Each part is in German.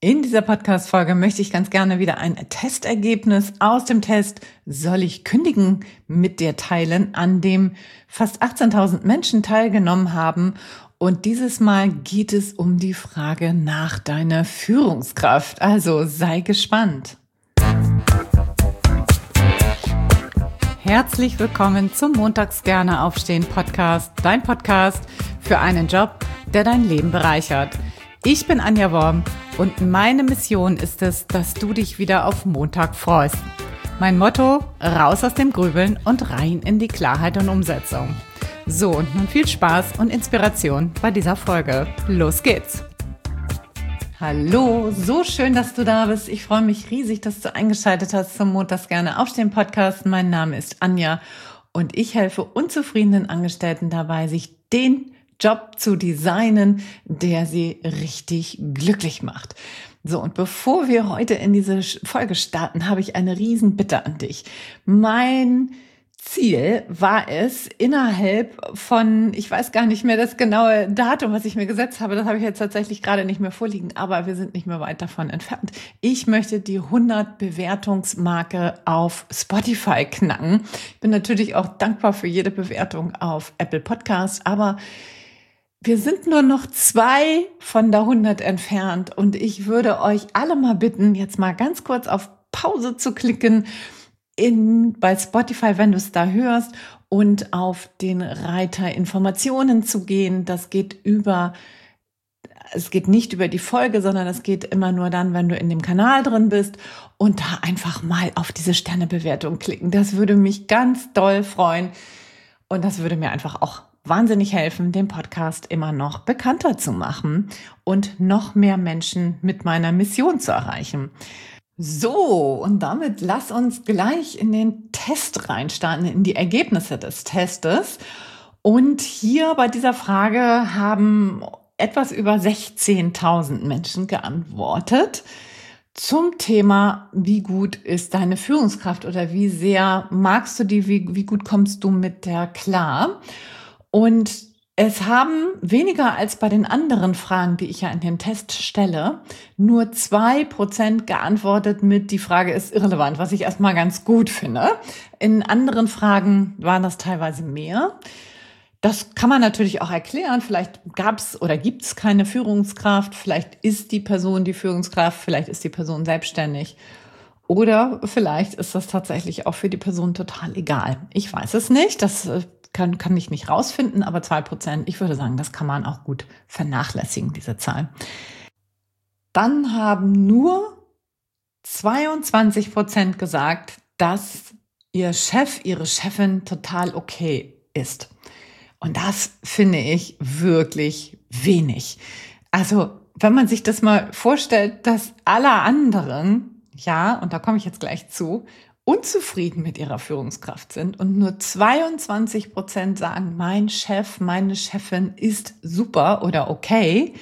In dieser Podcast-Folge möchte ich ganz gerne wieder ein Testergebnis aus dem Test Soll ich kündigen mit dir teilen, an dem fast 18.000 Menschen teilgenommen haben. Und dieses Mal geht es um die Frage nach deiner Führungskraft. Also sei gespannt. Herzlich willkommen zum Montags gerne aufstehen Podcast, dein Podcast für einen Job, der dein Leben bereichert. Ich bin Anja Worm und meine Mission ist es, dass du dich wieder auf Montag freust. Mein Motto: raus aus dem Grübeln und rein in die Klarheit und Umsetzung. So, und nun viel Spaß und Inspiration bei dieser Folge. Los geht's! Hallo, so schön, dass du da bist. Ich freue mich riesig, dass du eingeschaltet hast zum Montags gerne aufstehen Podcast. Mein Name ist Anja und ich helfe unzufriedenen Angestellten dabei, sich den Job zu designen, der sie richtig glücklich macht. So, und bevor wir heute in diese Folge starten, habe ich eine riesen Bitte an dich. Mein Ziel war es, innerhalb von, ich weiß gar nicht mehr das genaue Datum, was ich mir gesetzt habe, das habe ich jetzt tatsächlich gerade nicht mehr vorliegen, aber wir sind nicht mehr weit davon entfernt. Ich möchte die 100 Bewertungsmarke auf Spotify knacken. Ich bin natürlich auch dankbar für jede Bewertung auf Apple Podcast, aber wir sind nur noch 2 von der 100 entfernt und ich würde euch alle mal bitten, jetzt mal ganz kurz auf Pause zu klicken bei Spotify, wenn du es da hörst, und auf den Reiter Informationen zu gehen. Es geht nicht über die Folge, sondern es geht immer nur dann, wenn du in dem Kanal drin bist, und da einfach mal auf diese Sternebewertung klicken. Das würde mich ganz doll freuen und das würde mir einfach auch wahnsinnig helfen, den Podcast immer noch bekannter zu machen und noch mehr Menschen mit meiner Mission zu erreichen. So, und damit lass uns gleich in den Test reinstarten, in die Ergebnisse des Testes. Und hier bei dieser Frage haben etwas über 16.000 Menschen geantwortet zum Thema: Wie gut ist deine Führungskraft oder wie sehr magst du die, wie gut kommst du mit der klar? Und es haben weniger als bei den anderen Fragen, die ich ja in dem Test stelle, nur 2% geantwortet mit: Die Frage ist irrelevant, was ich erstmal ganz gut finde. In anderen Fragen waren das teilweise mehr. Das kann man natürlich auch erklären. Vielleicht gab es oder gibt es keine Führungskraft. Vielleicht ist die Person die Führungskraft. Vielleicht ist die Person selbstständig. Oder vielleicht ist das tatsächlich auch für die Person total egal. Ich weiß es nicht. Das kann ich nicht rausfinden, aber 2%, ich würde sagen, das kann man auch gut vernachlässigen, diese Zahl. Dann haben nur 22% gesagt, dass ihr Chef, ihre Chefin total okay ist. Und das finde ich wirklich wenig. Also, wenn man sich das mal vorstellt, dass alle anderen, ja, und da komme ich jetzt gleich zu, unzufrieden mit ihrer Führungskraft sind und nur 22% sagen, mein Chef, meine Chefin ist super oder okay.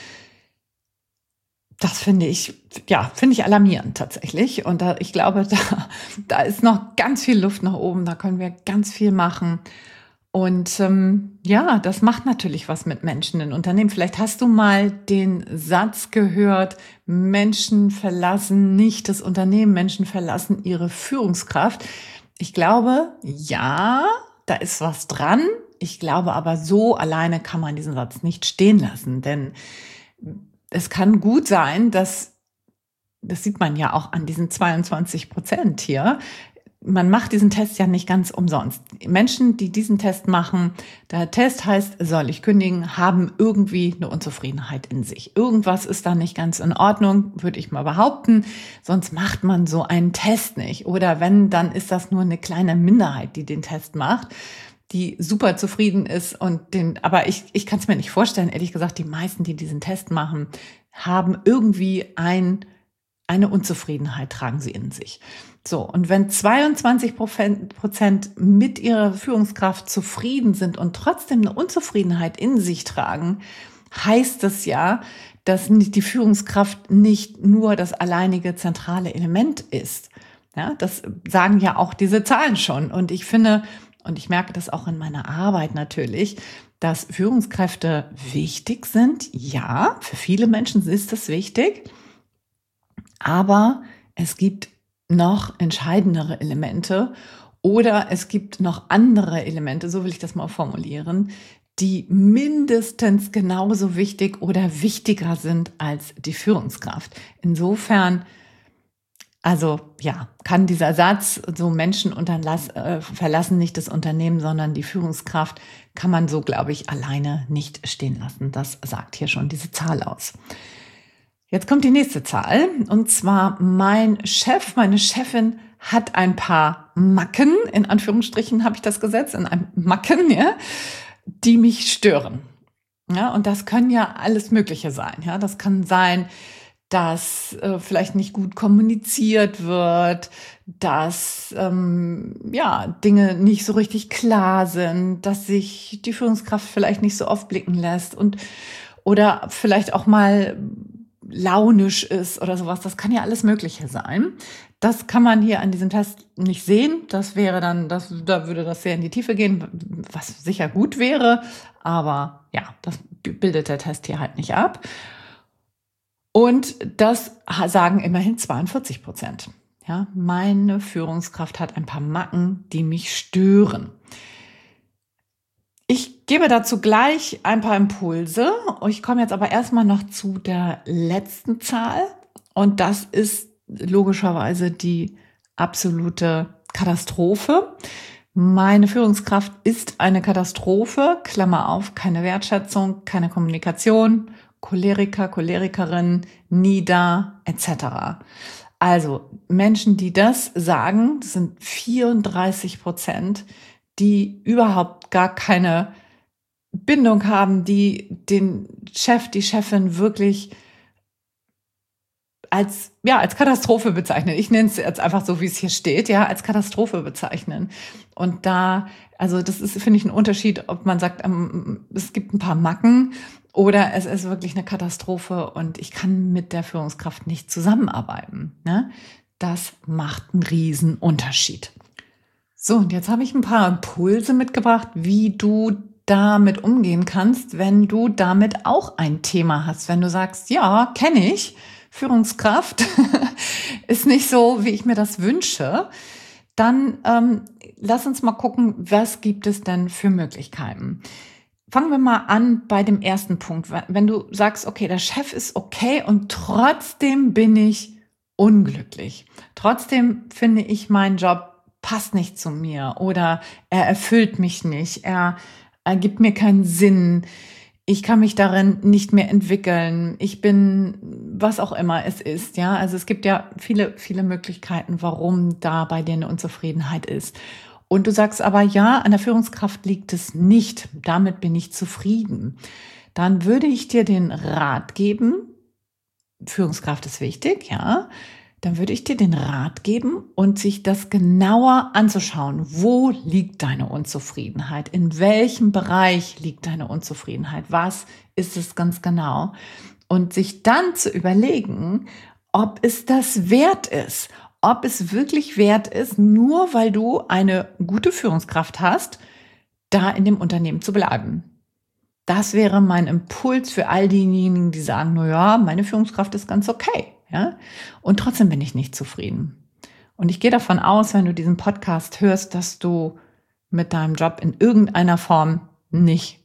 Das finde ich alarmierend tatsächlich. Und ich glaube, da ist noch ganz viel Luft nach oben, da können wir ganz viel machen. Und das macht natürlich was mit Menschen in Unternehmen. Vielleicht hast du mal den Satz gehört: Menschen verlassen nicht das Unternehmen, Menschen verlassen ihre Führungskraft. Ich glaube, ja, da ist was dran. Ich glaube aber, so alleine kann man diesen Satz nicht stehen lassen. Denn es kann gut sein, das sieht man ja auch an diesen 22% hier. Man macht diesen Test ja nicht ganz umsonst. Menschen, die diesen Test machen, der Test heißt, soll ich kündigen, haben irgendwie eine Unzufriedenheit in sich. Irgendwas ist da nicht ganz in Ordnung, würde ich mal behaupten. Sonst macht man so einen Test nicht. Oder wenn, dann ist das nur eine kleine Minderheit, die den Test macht, die super zufrieden ist. Aber ich kann es mir nicht vorstellen, ehrlich gesagt, die meisten, die diesen Test machen, haben irgendwie eine Unzufriedenheit, tragen sie in sich. So, und wenn 22% mit ihrer Führungskraft zufrieden sind und trotzdem eine Unzufriedenheit in sich tragen, heißt es ja, dass die Führungskraft nicht nur das alleinige zentrale Element ist. Ja, das sagen ja auch diese Zahlen schon. Und ich finde, und ich merke das auch in meiner Arbeit natürlich, dass Führungskräfte wichtig sind. Ja, für viele Menschen ist das wichtig. Aber es gibt noch entscheidendere Elemente oder es gibt noch andere Elemente, so will ich das mal formulieren, die mindestens genauso wichtig oder wichtiger sind als die Führungskraft. Insofern, also ja, kann dieser Satz, so Menschen verlassen nicht das Unternehmen, sondern die Führungskraft, kann man so, glaube ich, alleine nicht stehen lassen. Das sagt hier schon diese Zahl aus. Jetzt kommt die nächste Zahl, und zwar meine Chefin hat ein paar Macken, in Anführungsstrichen habe ich das gesetzt, in einem Macken, ja, die mich stören. Ja, und das können ja alles Mögliche sein. Ja, das kann sein, dass vielleicht nicht gut kommuniziert wird, dass Dinge nicht so richtig klar sind, dass sich die Führungskraft vielleicht nicht so oft blicken lässt oder vielleicht auch mal launisch ist oder sowas. Das kann ja alles Mögliche sein. Das kann man hier an diesem Test nicht sehen. Das wäre dann, da würde das sehr in die Tiefe gehen, was sicher gut wäre. Aber ja, das bildet der Test hier halt nicht ab. Und das sagen immerhin 42%. Ja, meine Führungskraft hat ein paar Macken, die mich stören. Ich gebe dazu gleich ein paar Impulse. Ich komme jetzt aber erstmal noch zu der letzten Zahl. Und das ist logischerweise die absolute Katastrophe. Meine Führungskraft ist eine Katastrophe, Klammer auf, keine Wertschätzung, keine Kommunikation, Choleriker, Cholerikerin, nie da, etc. Also Menschen, die das sagen, das sind 34%, die überhaupt gar keine Bindung haben, die den Chef, die Chefin wirklich als Katastrophe bezeichnen. Ich nenne es jetzt einfach so, wie es hier steht, ja, als Katastrophe bezeichnen. Und das ist, finde ich, ein Unterschied, ob man sagt, es gibt ein paar Macken oder es ist wirklich eine Katastrophe und ich kann mit der Führungskraft nicht zusammenarbeiten. Ne? Das macht einen riesen Unterschied. So, und jetzt habe ich ein paar Impulse mitgebracht, wie du damit umgehen kannst, wenn du damit auch ein Thema hast. Wenn du sagst, ja, kenne ich, Führungskraft ist nicht so, wie ich mir das wünsche, dann lass uns mal gucken, was gibt es denn für Möglichkeiten. Fangen wir mal an bei dem ersten Punkt. Wenn du sagst, okay, der Chef ist okay und trotzdem bin ich unglücklich. Trotzdem finde ich, mein Job passt nicht zu mir oder er erfüllt mich nicht, er gibt mir keinen Sinn. Ich kann mich darin nicht mehr entwickeln. Ich bin, was auch immer es ist, ja. Also es gibt ja viele, viele Möglichkeiten, warum da bei dir eine Unzufriedenheit ist. Und du sagst aber, ja, an der Führungskraft liegt es nicht. Damit bin ich zufrieden. Dann würde ich dir den Rat geben, Führungskraft ist wichtig, ja. Dann würde ich dir den Rat geben und sich das genauer anzuschauen. Wo liegt deine Unzufriedenheit? In welchem Bereich liegt deine Unzufriedenheit? Was ist es ganz genau? Und sich dann zu überlegen, ob es das wert ist. Ob es wirklich wert ist, nur weil du eine gute Führungskraft hast, da in dem Unternehmen zu bleiben. Das wäre mein Impuls für all diejenigen, die sagen, na ja, meine Führungskraft ist ganz okay. Ja? Und trotzdem bin ich nicht zufrieden. Und ich gehe davon aus, wenn du diesen Podcast hörst, dass du mit deinem Job in irgendeiner Form nicht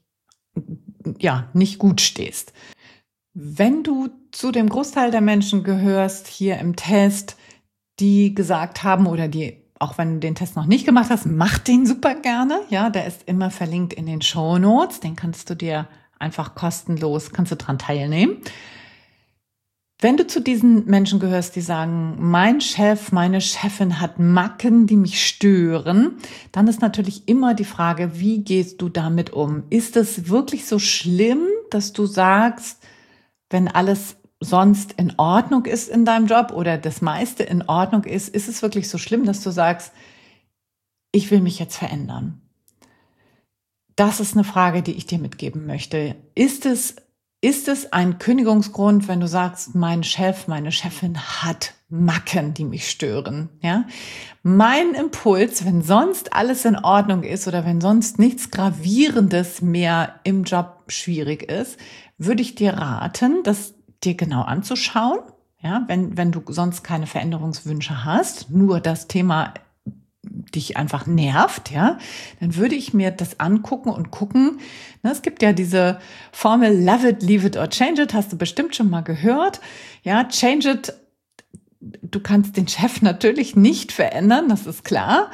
gut stehst. Wenn du zu dem Großteil der Menschen gehörst hier im Test, die gesagt haben oder die, auch wenn du den Test noch nicht gemacht hast, mach den super gerne. Ja, der ist immer verlinkt in den Shownotes. Den kannst du dir einfach kostenlos, kannst du dran teilnehmen. Wenn du zu diesen Menschen gehörst, die sagen, mein Chef, meine Chefin hat Macken, die mich stören, dann ist natürlich immer die Frage, wie gehst du damit um? Ist es wirklich so schlimm, dass du sagst, wenn alles sonst in Ordnung ist in deinem Job oder das meiste in Ordnung ist es wirklich so schlimm, dass du sagst, ich will mich jetzt verändern? Das ist eine Frage, die ich dir mitgeben möchte. Ist es ein Kündigungsgrund, wenn du sagst, mein Chef, meine Chefin hat Macken, die mich stören? Ja? Mein Impuls, wenn sonst alles in Ordnung ist oder wenn sonst nichts Gravierendes mehr im Job schwierig ist, würde ich dir raten, das dir genau anzuschauen. Ja, wenn du sonst keine Veränderungswünsche hast, nur das Thema dich einfach nervt, ja, dann würde ich mir das angucken und gucken. Ne, es gibt ja diese Formel Love it, leave it or change it, hast du bestimmt schon mal gehört. Ja, change it. Du kannst den Chef natürlich nicht verändern, das ist klar.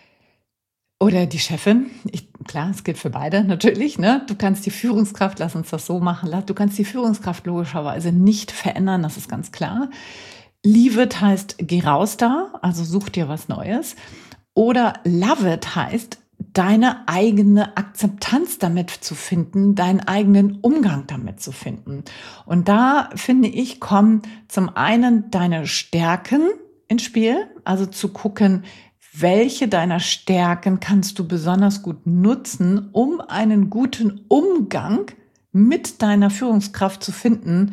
Oder die Chefin. Klar, es gilt für beide natürlich. Ne? Du kannst die Führungskraft, lass uns das so machen, du kannst die Führungskraft logischerweise nicht verändern, das ist ganz klar. Leave it heißt, geh raus da, also such dir was Neues. Oder love it heißt, deine eigene Akzeptanz damit zu finden, deinen eigenen Umgang damit zu finden. Und da, finde ich, kommen zum einen deine Stärken ins Spiel, also zu gucken, welche deiner Stärken kannst du besonders gut nutzen, um einen guten Umgang mit deiner Führungskraft zu finden,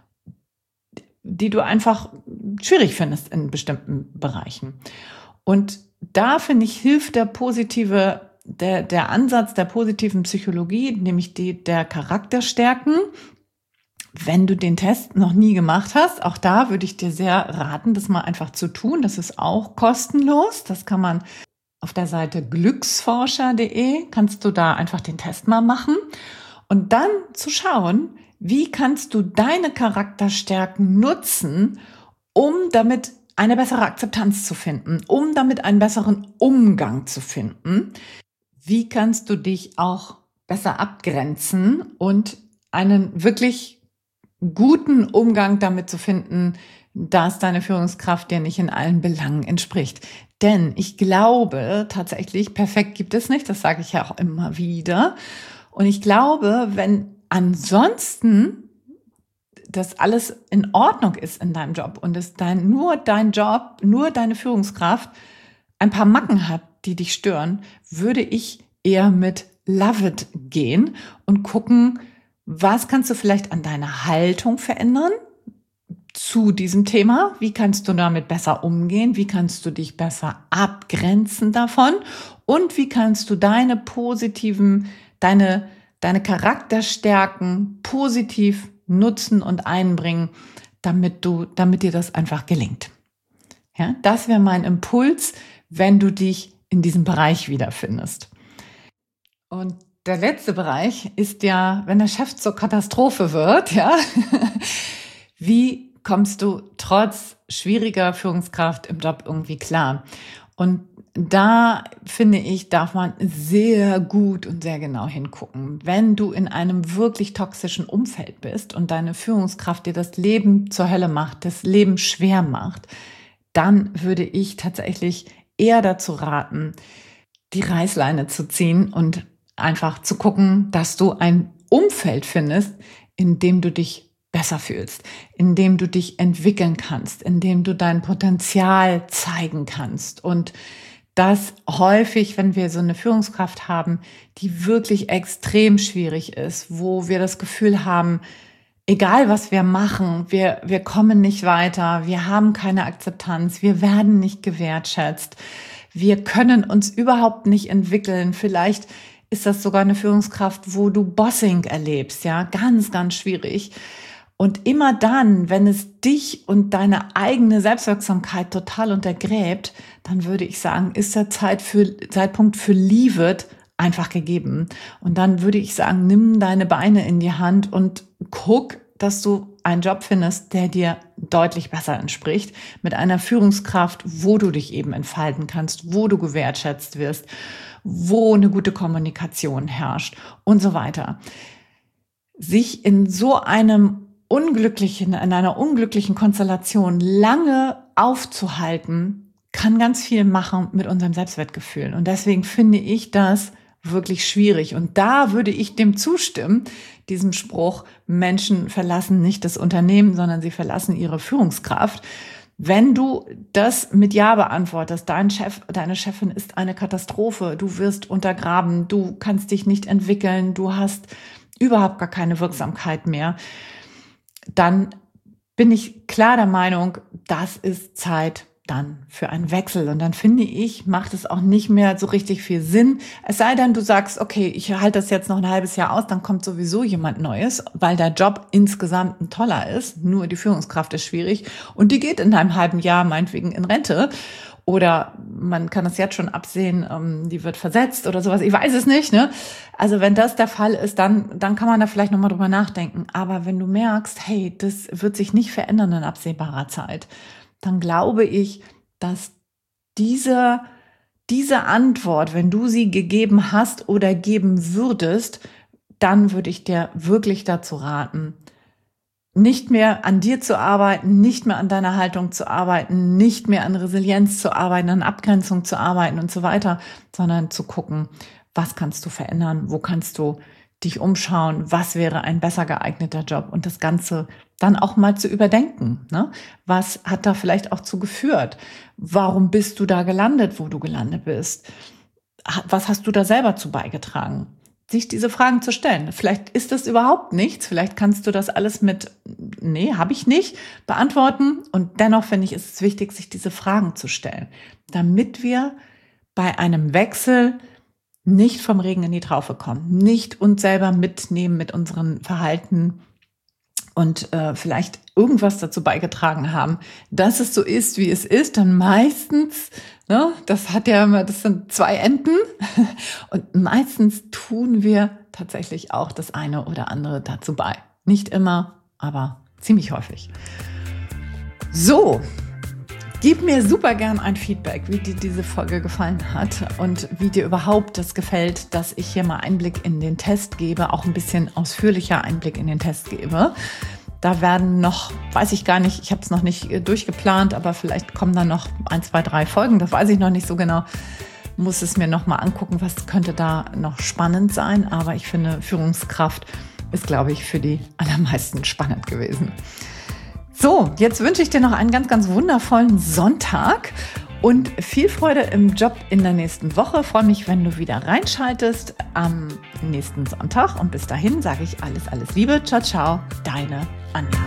die du einfach schwierig findest in bestimmten Bereichen. Und da, finde ich, hilft der Ansatz der positiven Psychologie, nämlich der Charakterstärken. Wenn du den Test noch nie gemacht hast, auch da würde ich dir sehr raten, das mal einfach zu tun. Das ist auch kostenlos. Das kann man auf der Seite glücksforscher.de, kannst du da einfach den Test mal machen und dann zu schauen, wie kannst du deine Charakterstärken nutzen, um damit eine bessere Akzeptanz zu finden, um damit einen besseren Umgang zu finden. Wie kannst du dich auch besser abgrenzen und einen wirklich guten Umgang damit zu finden, dass deine Führungskraft dir nicht in allen Belangen entspricht. Denn ich glaube tatsächlich, perfekt gibt es nicht, das sage ich ja auch immer wieder. Und ich glaube, wenn ansonsten das alles in Ordnung ist in deinem Job und es nur dein Job, nur deine Führungskraft ein paar Macken hat, die dich stören, würde ich eher mit Love it gehen und gucken, was kannst du vielleicht an deiner Haltung verändern zu diesem Thema? Wie kannst du damit besser umgehen? Wie kannst du dich besser abgrenzen davon? Und wie kannst du deine Charakterstärken positiv nutzen und einbringen, damit dir das einfach gelingt? Ja, das wäre mein Impuls, wenn du dich in diesem Bereich wiederfindest. Und der letzte Bereich ist ja, wenn der Chef zur Katastrophe wird, ja. Wie kommst du trotz schwieriger Führungskraft im Job irgendwie klar? Und da, finde ich, darf man sehr gut und sehr genau hingucken. Wenn du in einem wirklich toxischen Umfeld bist und deine Führungskraft dir das Leben zur Hölle macht, das Leben schwer macht, dann würde ich tatsächlich eher dazu raten, die Reißleine zu ziehen und einfach zu gucken, dass du ein Umfeld findest, in dem du dich besser fühlst, in dem du dich entwickeln kannst, in dem du dein Potenzial zeigen kannst. Und das häufig, wenn wir so eine Führungskraft haben, die wirklich extrem schwierig ist, wo wir das Gefühl haben, egal was wir machen, wir kommen nicht weiter, wir haben keine Akzeptanz, wir werden nicht gewertschätzt, wir können uns überhaupt nicht entwickeln. Vielleicht ist das sogar eine Führungskraft, wo du Bossing erlebst, ja, ganz, ganz schwierig. Und immer dann, wenn es dich und deine eigene Selbstwirksamkeit total untergräbt, dann würde ich sagen, ist der Zeitpunkt für Leave it einfach gegeben. Und dann würde ich sagen, nimm deine Beine in die Hand und guck, dass du einen Job findest, der dir deutlich besser entspricht, mit einer Führungskraft, wo du dich eben entfalten kannst, wo du gewertschätzt wirst, wo eine gute Kommunikation herrscht und so weiter. Sich in einer unglücklichen Konstellation lange aufzuhalten, kann ganz viel machen mit unserem Selbstwertgefühl. Und deswegen finde ich das wirklich schwierig. Und da würde ich dem zustimmen, diesem Spruch, Menschen verlassen nicht das Unternehmen, sondern sie verlassen ihre Führungskraft. Wenn du das mit Ja beantwortest, dein Chef, deine Chefin ist eine Katastrophe, du wirst untergraben, du kannst dich nicht entwickeln, du hast überhaupt gar keine Wirksamkeit mehr, dann bin ich klar der Meinung, das ist Zeit, dann für einen Wechsel. Und dann finde ich, macht es auch nicht mehr so richtig viel Sinn. Es sei denn, du sagst, okay, ich halte das jetzt noch ein halbes Jahr aus, dann kommt sowieso jemand Neues, weil der Job insgesamt ein toller ist. Nur die Führungskraft ist schwierig und die geht in einem halben Jahr meinetwegen in Rente. Oder man kann es jetzt schon absehen, die wird versetzt oder sowas. Ich weiß es nicht, ne? Also wenn das der Fall ist, dann kann man da vielleicht nochmal drüber nachdenken. Aber wenn du merkst, hey, das wird sich nicht verändern in absehbarer Zeit, dann glaube ich, dass diese Antwort, wenn du sie gegeben hast oder geben würdest, dann würde ich dir wirklich dazu raten, nicht mehr an dir zu arbeiten, nicht mehr an deiner Haltung zu arbeiten, nicht mehr an Resilienz zu arbeiten, an Abgrenzung zu arbeiten und so weiter, sondern zu gucken, was kannst du verändern, wo kannst du dich umschauen, was wäre ein besser geeigneter Job und das Ganze dann auch mal zu überdenken. Ne? Was hat da vielleicht auch zu geführt? Warum bist du da gelandet, wo du gelandet bist? Was hast du da selber zu beigetragen? Sich diese Fragen zu stellen. Vielleicht ist das überhaupt nichts. Vielleicht kannst du das alles mit nee, habe ich nicht beantworten. Und dennoch finde ich, ist es wichtig, sich diese Fragen zu stellen, damit wir bei einem Wechsel nicht vom Regen in die Traufe kommen, nicht uns selber mitnehmen mit unserem Verhalten und vielleicht irgendwas dazu beigetragen haben, dass es so ist, wie es ist, dann meistens, ne, das sind zwei Enden und meistens tun wir tatsächlich auch das eine oder andere dazu bei. Nicht immer, aber ziemlich häufig. So. Gib mir super gern ein Feedback, wie dir diese Folge gefallen hat und wie dir überhaupt das gefällt, dass ich hier mal Einblick in den Test gebe, auch ein bisschen ausführlicher Einblick in den Test gebe. Da werden noch, weiß ich gar nicht, ich habe es noch nicht durchgeplant, aber vielleicht kommen dann noch 1, 2, 3 Folgen, das weiß ich noch nicht so genau. Muss es mir noch mal angucken, was könnte da noch spannend sein. Aber ich finde, Führungskraft ist, glaube ich, für die allermeisten spannend gewesen. So, jetzt wünsche ich dir noch einen ganz, ganz wundervollen Sonntag und viel Freude im Job in der nächsten Woche. Ich freue mich, wenn du wieder reinschaltest am nächsten Sonntag. Und bis dahin sage ich alles, alles Liebe. Ciao, ciao, deine Anja.